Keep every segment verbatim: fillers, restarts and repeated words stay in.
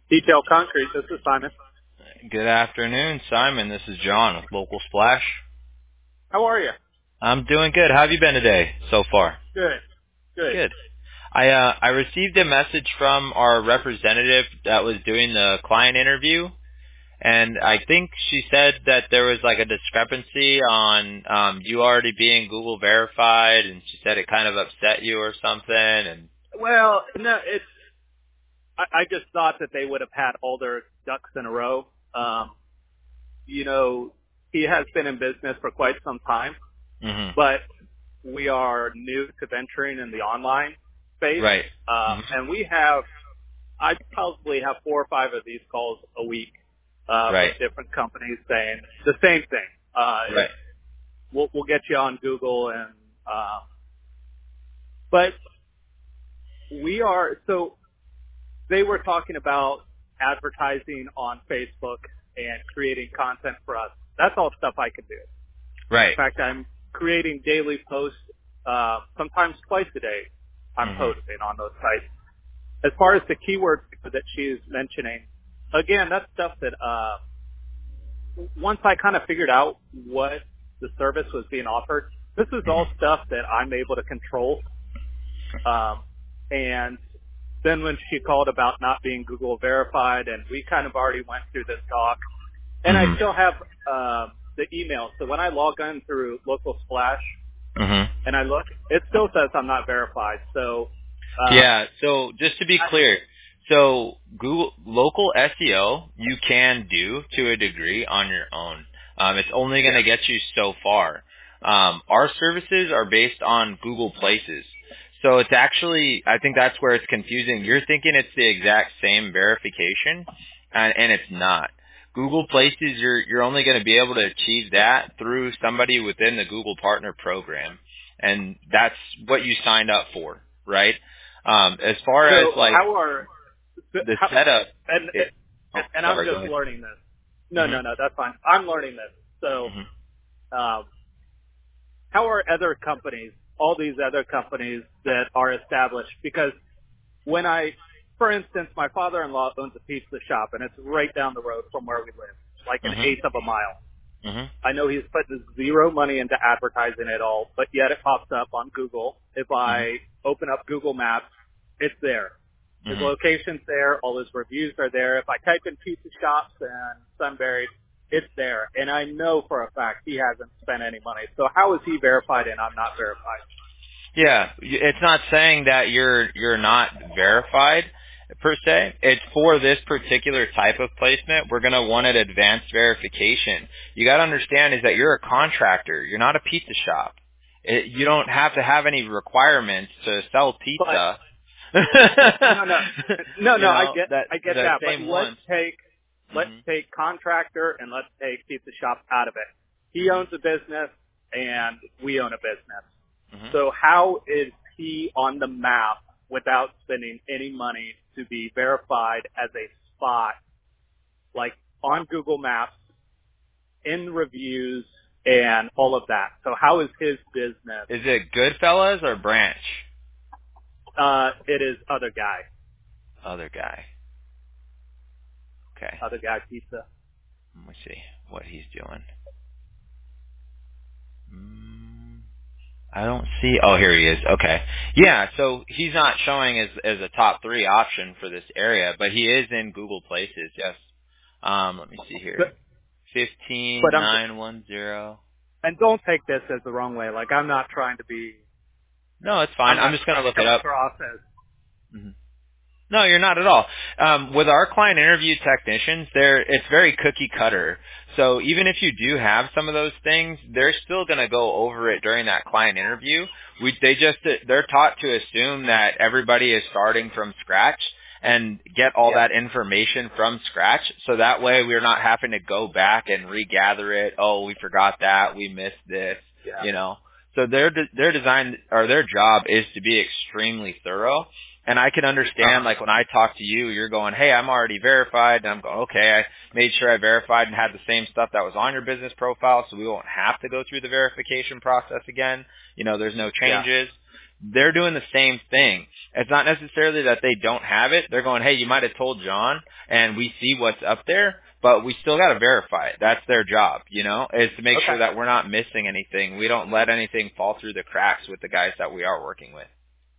Detail Concrete, this is Simon. Good afternoon, Simon. This is John with Local Splash. How are you? I'm doing good. How have you been today so far? Good. Good. Good. I uh, I received a message from our representative that was doing the client interview, and I think she said that there was like a discrepancy on um, you already being Google verified, and she said it kind of upset you or something. And Well, no, it's. I, I just thought that they would have had all their ducks in a row. Um, you know, he has been in business for quite some time, hmm but we are new to venturing in the online space, right, um, hmm and we have. I probably have four or five of these calls a week uh, from right, different companies saying the same thing. Uh, right, we'll, we'll get you on Google, and um, but we are so they were talking about advertising on Facebook and creating content for us. That's all stuff I can do. In right. fact, I'm creating daily posts, uh, sometimes twice a day. I'm hmm posting on those sites. As far as the keywords that she's mentioning, again, that's stuff that uh, once I kind of figured out what the service was being offered, this is hmm all stuff that I'm able to control. Um, and then when she called about not being Google verified, and we kind of already went through this talk, and I hmm still have uh, the email. So when I log in through Local Splash hmm and I look, it still says I'm not verified. So um, Yeah, so just to be I, clear, so Google local S E O you can do to a degree on your own. Um, it's only going yeah, to get you so far. Um, our services are based on Google Places. So it's actually, I think that's where it's confusing. You're thinking it's the exact same verification, and, and it's not. Google Places, you're, you're only going to be able to achieve that through somebody within the Google Partner Program. And that's what you signed up for, right? Um, as far as so like how are the how, setup, and it, oh, and I'm sorry, go just ahead. learning this. No, hmm no, no, that's fine. I'm learning this. So hmm um, how are other companies, all these other companies that are established? Because when I, for instance, my father-in-law owns a pizza shop, and it's right down the road from where we live, like an hmm eighth of a mile. hmm I know he's putting zero money into advertising at all, but yet it pops up on Google. If hmm I open up Google Maps, it's there. His hmm location's there. All his reviews are there. If I type in pizza shops and Sunbury, it's there. And I know for a fact he hasn't spent any money. So how is he verified and I'm not verified? Yeah, y- it's not saying that you're you're not verified per se. It's for this particular type of placement. We're gonna want an advanced verification. You got to understand is that you're a contractor. You're not a pizza shop. It, you don't have to have any requirements to sell But pizza. no, no, no, you no. I know get, that I get the that. But same let's ones. take, let's Mhm. take contractor and let's take pizza shop out of it. He Mhm. owns a business and we own a business. Mhm. So how is he on the map without spending any money to be verified as a spot, like on Google Maps, in reviews, and all of that? So how is his business? Is it Goodfellas or Branch? Uh, it is other guy, Other guy. Okay. other guy pizza. Let me see what he's doing. Mm, I don't see. Oh, here he is. Okay. Yeah. So he's not showing as as a top three option for this area, but he is in Google Places. Yes. Um. Let me see here. But, Fifteen but I'm, nine one zero. and don't take this as the wrong way. Like I'm not trying to be, No, it's fine. I'm I'm not just gonna trying to look it come up. across as, Mhm. No, you're not at all. Um, with our client interview technicians, they're it's very cookie cutter. So even if you do have some of those things, they're still going to go over it during that client interview. We they just they're taught to assume that everybody is starting from scratch and get all yeah, that information from scratch. So that way we're not having to go back and regather it. Oh, we forgot that. We missed this. yeah. You know. So their their design or their job is to be extremely thorough. And I can understand, like, when I talk to you, you're going, hey, I'm already verified. And I'm going, okay, I made sure I verified and had the same stuff that was on your business profile, so we won't have to go through the verification process again. You know, there's no changes. Yeah. They're doing the same thing. It's not necessarily that they don't have it. They're going, hey, you might have told John, and we see what's up there, but we still got to verify it. That's their job, you know, is to make okay. sure that we're not missing anything. We don't let anything fall through the cracks with the guys that we are working with.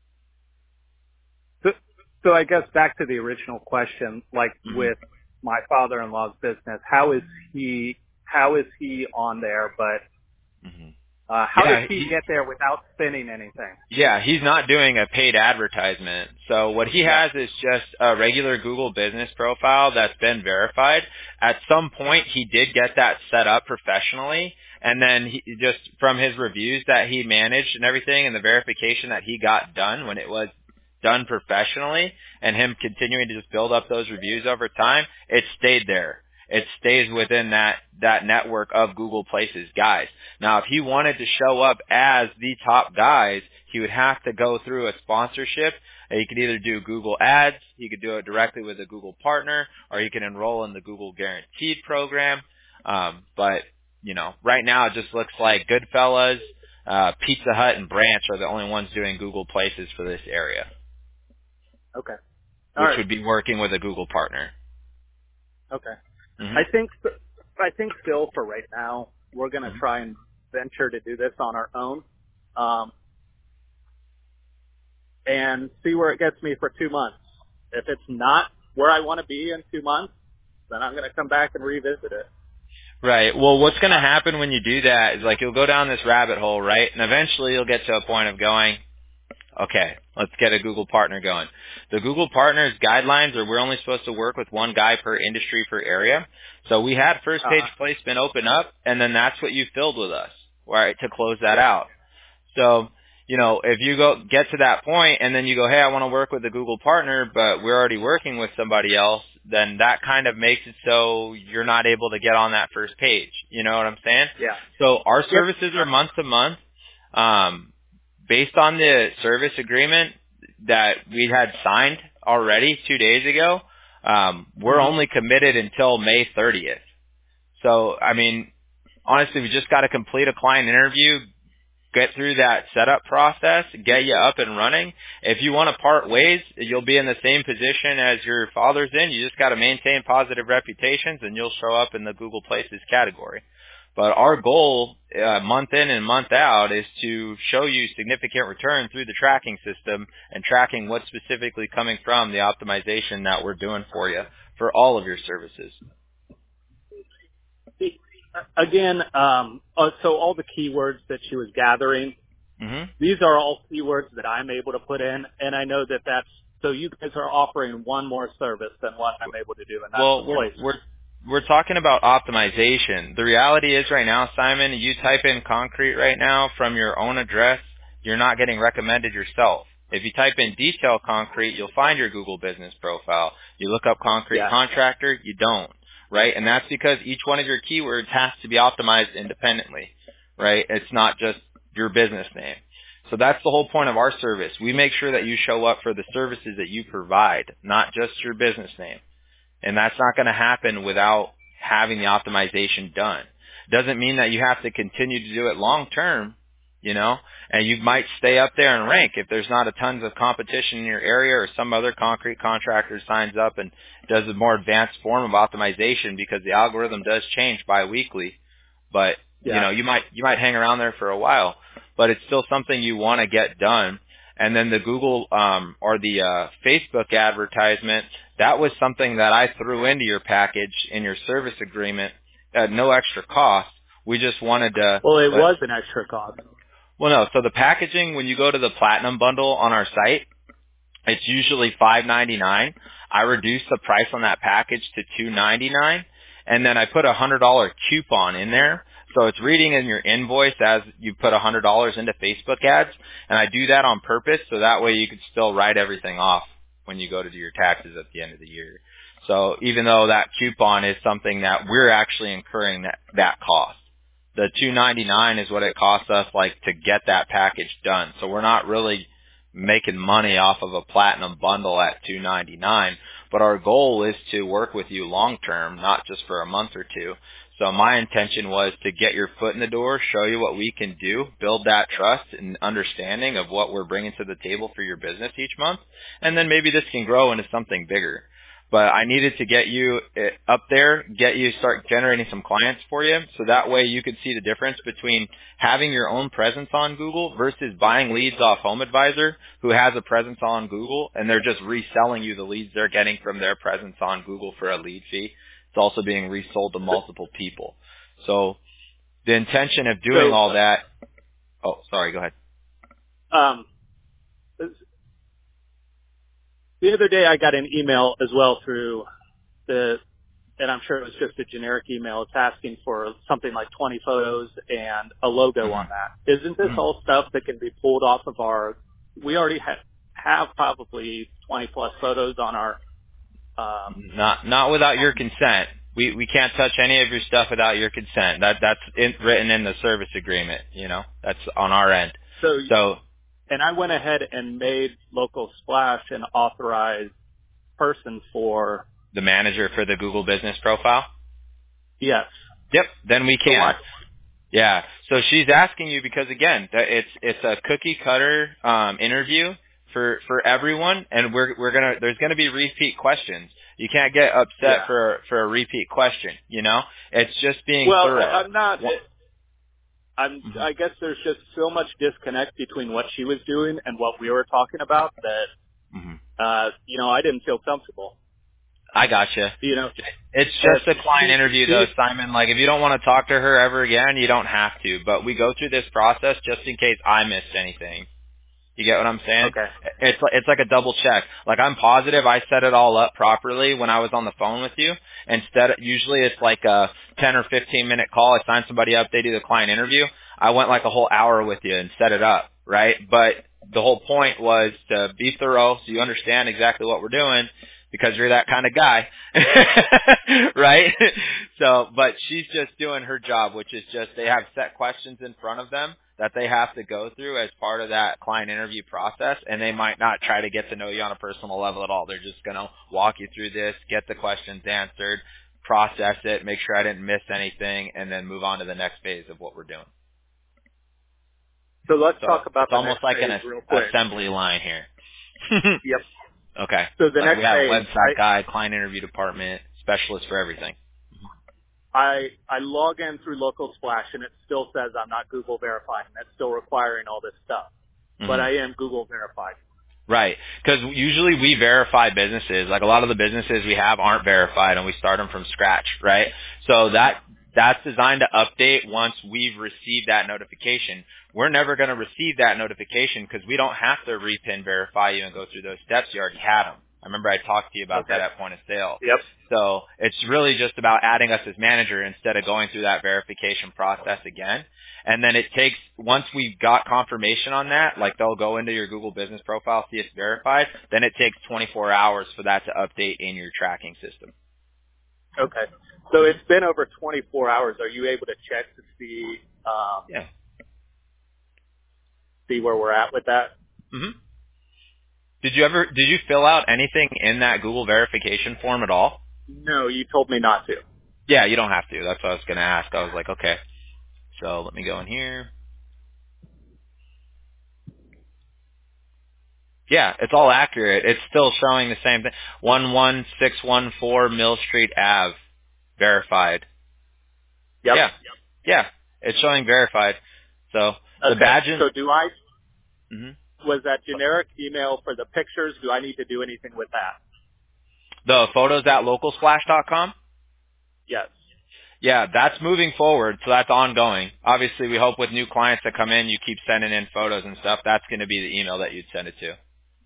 So, so I guess back to the original question, like mm-hmm. with my father-in-law's business, how is he, how is he on there, but mm-hmm. uh, how yeah, does he, he get there without spending anything? Yeah, he's not doing a paid advertisement. So what he has is just a regular Google business profile that's been verified. At some point, he did get that set up professionally. And then he just from his reviews that he managed and everything and the verification that he got done when it was done professionally and him continuing to just build up those reviews over time, it stayed there. It stays within that, that network of Google Places guys. Now, if he wanted to show up as the top guys, he would have to go through a sponsorship. He could either do Google Ads, he could do it directly with a Google partner, or he can enroll in the Google Guaranteed program. Um, but, you know, right now it just looks like Goodfellas, uh, Pizza Hut, and Branch are the only ones doing Google Places for this area. Okay. All which right. would be working with a Google partner. Okay. Mm-hmm. I think I think still for right now we're going to mm-hmm. try and venture to do this on our own, um, and see where it gets me for two months. If it's not where I want to be in two months, then I'm going to come back and revisit it. Right. Well, what's going to happen when you do that is like you'll go down this rabbit hole, right? And eventually you'll get to a point of going, okay, let's get a Google partner going. The Google partners guidelines are we're only supposed to work with one guy per industry per area. So we had first page uh-huh. placement open up, and then that's what you filled with us, right, to close that out. So, you know, if you go get to that point and then you go, hey, I want to work with a Google partner, but we're already working with somebody else, then that kind of makes it so you're not able to get on that first page. You know what I'm saying? Yeah. So our services are month to month. Um, Based on the service agreement that we had signed already two days ago, um, we're mm-hmm. only committed until May thirtieth. So, I mean, honestly, we just got to complete a client interview, get through that setup process, get you up and running. If you want to part ways, you'll be in the same position as your father's in. You just got to maintain positive reputations, and you'll show up in the Google Places category. But our goal, uh, month in and month out, is to show you significant return through the tracking system and tracking what's specifically coming from the optimization that we're doing for you for all of your services. Again, um, uh, so all the keywords that she was gathering, mm-hmm. these are all keywords that I'm able to put in, and I know that that's, so you guys are offering one more service than what I'm able to do, and that's well, the we're, place. we're We're talking about optimization. The reality is right now, Simon, you type in concrete right now from your own address, you're not getting recommended yourself. If you type in detail concrete, you'll find your Google business profile. You look up concrete yeah. contractor, you don't, right? And that's because each one of your keywords has to be optimized independently, right? It's not just your business name. So that's the whole point of our service. We make sure that you show up for the services that you provide, not just your business name. And that's not going to happen without having the optimization done. Doesn't mean that you have to continue to do it long term, you know, and you might stay up there and rank if there's not a tons of competition in your area or some other concrete contractor signs up and does a more advanced form of optimization because the algorithm does change biweekly. But, yeah. you know, you might, you might hang around there for a while, but it's still something you want to get done. And then the Google um, or the uh, Facebook advertisement, that was something that I threw into your package in your service agreement at no extra cost. We just wanted to... Well, it uh, was an extra cost. Well, no. So the packaging, when you go to the Platinum bundle on our site, it's usually five ninety-nine. I reduced the price on that package to two ninety-nine, and then I put a one hundred dollars coupon in there. So it's reading in your invoice as you put one hundred dollars into Facebook ads, and I do that on purpose so that way you can still write everything off when you go to do your taxes at the end of the year. So even though that coupon is something that we're actually incurring that, that cost, the two ninety-nine is what it costs us like to get that package done. So we're not really making money off of a platinum bundle at two ninety-nine, but our goal is to work with you long term, not just for a month or two. So my intention was to get your foot in the door, show you what we can do, build that trust and understanding of what we're bringing to the table for your business each month, and then maybe this can grow into something bigger. But I needed to get you up there, get you start generating some clients for you, so that way you could see the difference between having your own presence on Google versus buying leads off HomeAdvisor, who has a presence on Google, and they're just reselling you the leads they're getting from their presence on Google for a lead fee. It's also being resold to multiple people. So the intention of doing So, all that. Oh, sorry. Go ahead. Um, the other day I got an email as well through the, and I'm sure it was just a generic email. It's asking for something like twenty photos and a logo Mm-hmm. on that. Isn't this Mm-hmm. all stuff that can be pulled off of our? We already have have probably twenty plus photos on our. Um, Not not without your consent. We we can't touch any of your stuff without your consent. That that's in, written in the service agreement. You know, that's on our end. so So and I went ahead and made Local Splash an authorized person for. the manager for the Google Business Profile. Yes. Yep. Then we So can. what? Yeah. So she's asking you because again, that it's it's a cookie cutter um, interview for for everyone, and we're we're gonna there's gonna be repeat questions. You can't get upset Yeah. for for a repeat question. You know, it's just being Well, thorough. I'm not. Well, I'm. mhm. I guess there's just so much disconnect between what she was doing and what we were talking about that, Mhm. uh, you know, I didn't feel comfortable. I gotcha. You know, It's if just a client she, interview she, though, Simon. Like if you don't want to talk to her ever again, you don't have to. But we go through this process just in case I missed anything. You get what I'm saying? okay, It's like, it's like a double check. Like I'm positive I set it all up properly when I was on the phone with you. Instead, usually it's like a ten or fifteen minute call. I sign somebody up, they do the client interview. I went like a whole hour with you and set it up, right? But the whole point was to be thorough so you understand exactly what we're doing because you're that kind of guy, right? So, but she's just doing her job, which is just they have set questions in front of them that they have to go through as part of that client interview process, and they might not try to get to know you on a personal level at all. They're just going to walk you through this, get the questions answered, process it, make sure I didn't miss anything, and then move on to the next phase of what we're doing. so let's So talk about it's the almost next like phase an real quick. assembly line here. Yep. Okay. So the Like we next have a phase, website guy, client interview department, specialist for everything. I, I I log in through Local Splash and it still says I'm not Google verified, and that's still requiring all this stuff. Mm-hmm. But I am Google verified. Right. Because usually we verify businesses. Like a lot of the businesses we have aren't verified and we start them from scratch, right? So that that's designed to update once we've received that notification. We're never going to receive that notification because we don't have to repin verify you and go through those steps. You already had them. I remember I talked to you about Okay. that at point of sale. Yep. So it's really just about adding us as manager instead of going through that verification process again. And then it takes, once we've got confirmation on that, like they'll go into your Google Business Profile, see it's verified, then it takes twenty-four hours for that to update in your tracking system. Okay. So it's been over twenty-four hours. Are you able to check to see um, Yeah. see where we're at with that? Mm-hmm. Did you ever, did you fill out anything in that Google verification form at all? No, you told me not to. Yeah, you don't have to. That's what I was going to ask. I was like, okay. So let me go in here. Yeah, it's all accurate. It's still showing the same thing. one one six one four Mill Street Ave. Verified. Yep. Yeah. Yeah. It's showing verified. So the Okay. badge. So do I? Mm-hmm. Was that generic email for the pictures? Do I need to do anything with that? The photos at local splash dot com? Yes. Yeah, that's moving forward, so that's ongoing. Obviously, we hope with new clients that come in, you keep sending in photos and stuff. That's going to be the email that you'd send it to.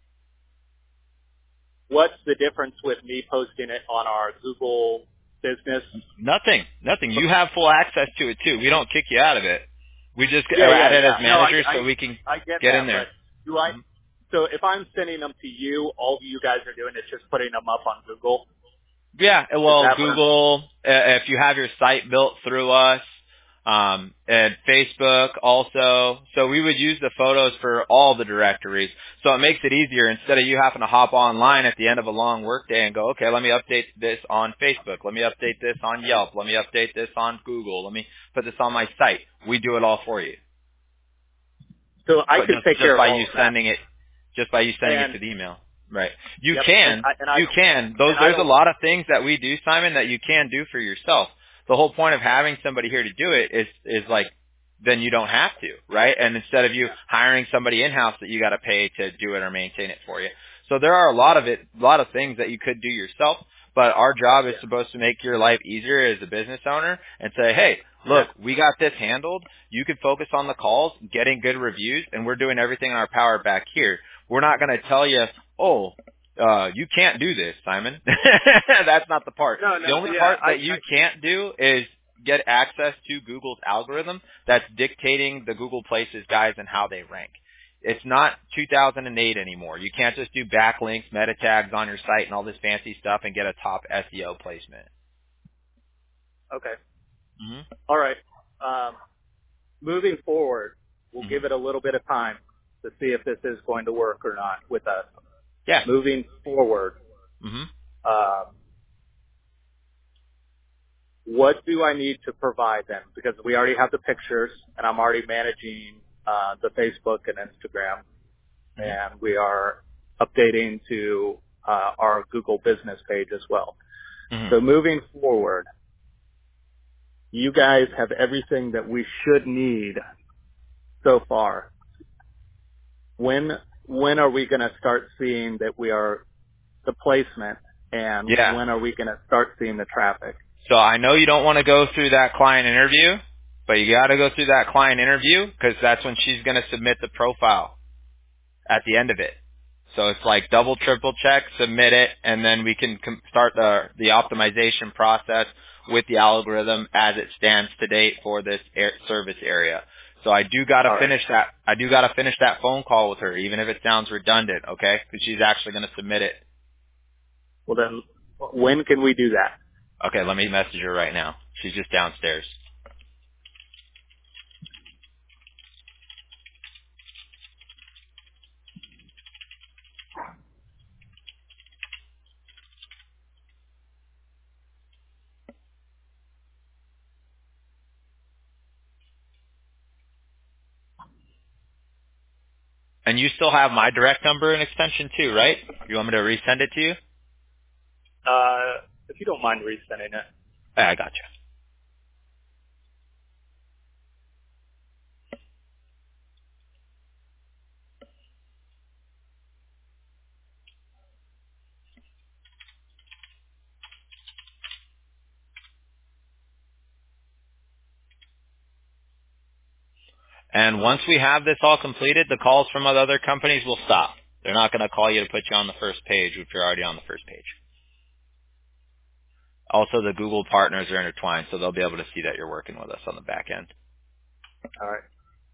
What's the difference with me posting it on our Google Business? Nothing. Nothing. You have full access to it, too. We don't kick you out of it. We just Yeah, yeah, add it yeah. as No, I, managers I, so we can I get, get that, in there. but do I? So if I'm sending them to you, all you guys are doing is just putting them up on Google. Yeah, Is well, that what I'm- Google, uh, if you have your site built through us, Um, and Facebook also. So we would use the photos for all the directories. So it makes it easier instead of you having to hop online at the end of a long workday and go, okay, let me update this on Facebook. Let me update this on Yelp. Let me update this on Google. Let me put this on my site. We do it all for you. So I But can just, take just care by of all you of that. sending it, just by you sending And, it to the email. Right. You yep, can. and I, and I You don't- can. Those, and I there's a don't- lot of things that we do, Simon, that you can do for yourself. The whole point of having somebody here to do it is, is like, then you don't have to, right? And instead of you hiring somebody in-house that you got to pay to do it or maintain it for you. So there are a lot of it, a lot of things that you could do yourself, but our job is Yeah. supposed to make your life easier as a business owner and say, hey, look, we got this handled. You can focus on the calls, getting good reviews, and we're doing everything in our power back here. We're not going to tell you, oh, uh, you can't do this, Simon. That's not the part. No, no, The only yeah, part I, that you I, can't do is get access to Google's algorithm that's dictating the Google Places guys and how they rank. It's not two thousand eight anymore. You can't just do backlinks, meta tags on your site and all this fancy stuff and get a top S E O placement. okay. Mm-hmm. All right. Um, moving forward, we'll Mm-hmm. give it a little bit of time to see if this is going to work or not with us. Yeah. Moving forward, Mm-hmm. um, what do I need to provide them? Because we already have the pictures, and I'm already managing uh, the Facebook and Instagram, Mm-hmm. and we are updating to uh, our Google business page as well. Mm-hmm. So moving forward, you guys have everything that we should need so far. When when are we going to start seeing that we are the placement, and Yeah. when are we going to start seeing the traffic? So I know you don't want to go through that client interview, but you got to go through that client interview because that's when she's going to submit the profile at the end of it. So it's like double, triple check, submit it, and then we can com- start the the optimization process with the algorithm as it stands to date for this air- service area. So I do got to All right. finish that. I do got to finish that phone call with her, even if it sounds redundant, okay? Because she's actually going to submit it. Well, then when can we do that? Okay, let me message her right now. She's just downstairs. And you still have my direct number and extension too, right? You want me to resend it to you? Uh, if you don't mind resending it. Yeah, I gotcha. And once we have this all completed, the calls from other companies will stop. They're not going to call you to put you on the first page if you're already on the first page. Also, the Google partners are intertwined, so they'll be able to see that you're working with us on the back end. All right.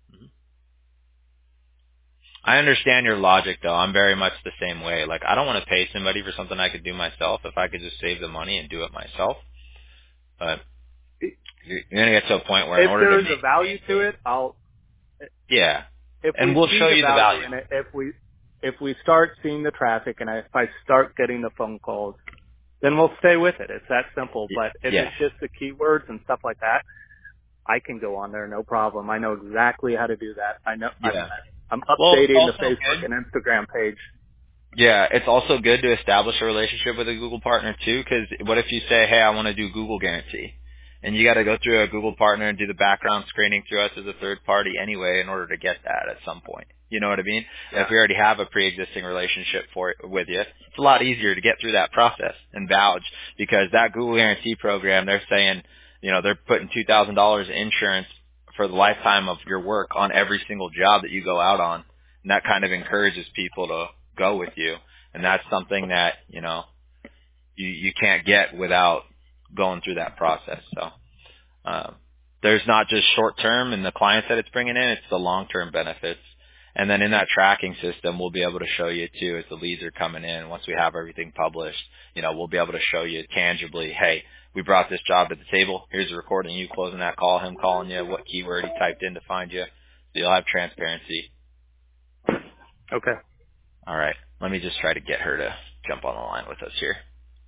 I understand your logic, though. I'm very much the same way. Like, I don't want to pay somebody for something I could do myself if I could just save the money and do it myself. But you're going to get to a point where in If order to there's make, a value to it, I'll. yeah, If and we we'll see show the you the value value. in it, if we if we start seeing the traffic and if I start getting the phone calls, then we'll stay with it. It's that simple. But if Yeah. it's just the keywords and stuff like that, I can go on there, no problem. I know exactly how to do that. I know. I'm, Yeah. I'm Well, it's updating the also Facebook good. and Instagram page. Yeah, it's also good to establish a relationship with a Google partner too, because what if you say, hey, I want to do Google Guarantee? And you got to go through a Google partner and do the background screening through us as a third party anyway in order to get that at some point. You know what I mean? Yeah. If we already have a pre-existing relationship for with you, it's a lot easier to get through that process and vouch because that Google Guarantee program, they're saying, you know, they're putting two thousand dollars insurance for the lifetime of your work on every single job that you go out on. And that kind of encourages people to go with you. And that's something that, you know, you, you can't get without going through that process. So, um, there's not just short term and the clients that it's bringing in, it's the long term benefits. And then in that tracking system, we'll be able to show you too as the leads are coming in. Once we have everything published, you know, we'll be able to show you tangibly, hey, we brought this job to the table. Here's a recording of you closing that call, him calling you, what keyword he typed in to find you. So you'll have transparency. Okay. All right. Let me just try to get her to jump on the line with us here.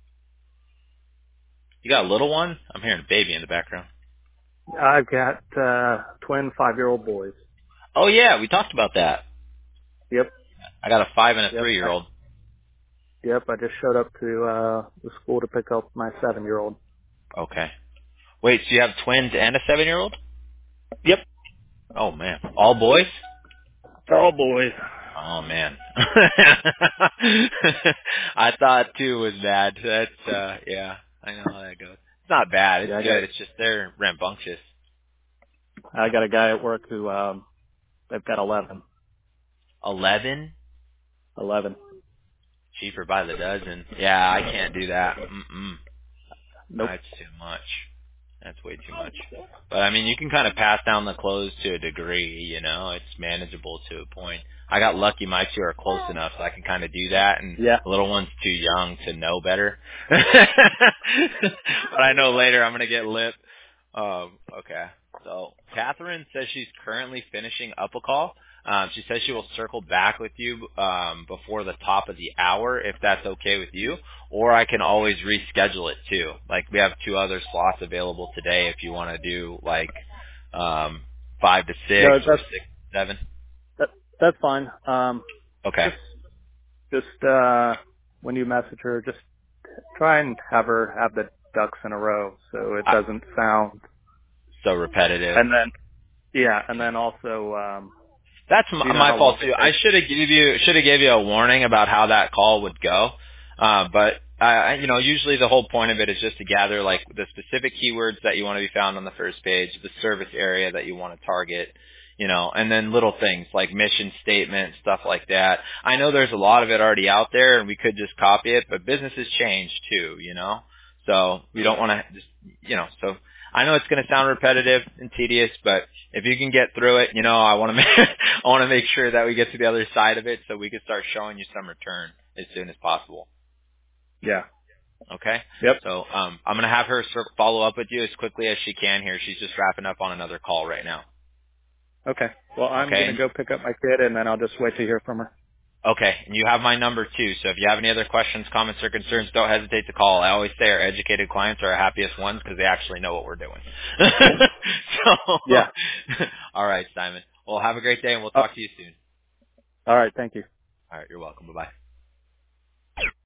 You got a little one? I'm hearing a baby in the background. I've got uh twin five-year-old boys. Oh, yeah. We talked about that. Yep. I got a five and a Yep. three-year-old. Yep. I just showed up to uh the school to pick up my seven-year-old. Okay. Wait, so you have twins and a seven-year-old? Yep. Oh, man. All boys? All boys. Oh, man. I thought two was bad. That's, uh, yeah. I know how that goes. It's not bad. It's Yeah, I got good. It's just they're rambunctious. I got a guy at work who um they've got eleven. Eleven? Eleven. Cheaper by the dozen. Yeah, I can't do that. Mm-mm. Nope. That's too much. That's way too much. But I mean, you can kind of pass down the clothes to a degree, you know, it's manageable to a point. I got lucky my two are close enough so I can kind of do that, and Yeah. the little one's too young to know better. But I know later I'm going to get lit. Um, okay. So Catherine says she's currently finishing up a call. Um, she says she will circle back with you um, before the top of the hour if that's okay with you, or I can always reschedule it too. Like we have two other slots available today if you want to do like um, five to six No, or that's six to seven. that, that's fine. Um, Okay. just just uh when you message her, just try and have her have the ducks in a row so it I, doesn't sound. so repetitive. And then yeah, and then also um, That's do you my, know my how long fault it too. I takes? should have give you should have gave you a warning about how that call would go. Uh, but I, you know, usually the whole point of it is just to gather like the specific keywords that you want to be found on the first page, the service area that you want to target, you know, and then little things like mission statement, stuff like that. I know there's a lot of it already out there, and we could just copy it, but businesses change too, you know. So we don't want to just, you know, so I know it's going to sound repetitive and tedious, but if you can get through it, you know, I want to make, I want to make sure that we get to the other side of it so we can start showing you some return as soon as possible. Yeah. Okay? Yep. So um, I'm going to have her cir- follow up with you as quickly as she can here. She's just wrapping up on another call right now. Okay. Well, I'm Okay? gonna go pick up my kid and then I'll just wait to hear from her. Okay, and you have my number too, so if you have any other questions, comments, or concerns, don't hesitate to call. I always say our educated clients are our happiest ones because they actually know what we're doing. So, Yeah. all right, Simon. Well, have a great day, and we'll Oh, talk to you soon. all right. Thank you. All right, you're welcome. Bye-bye.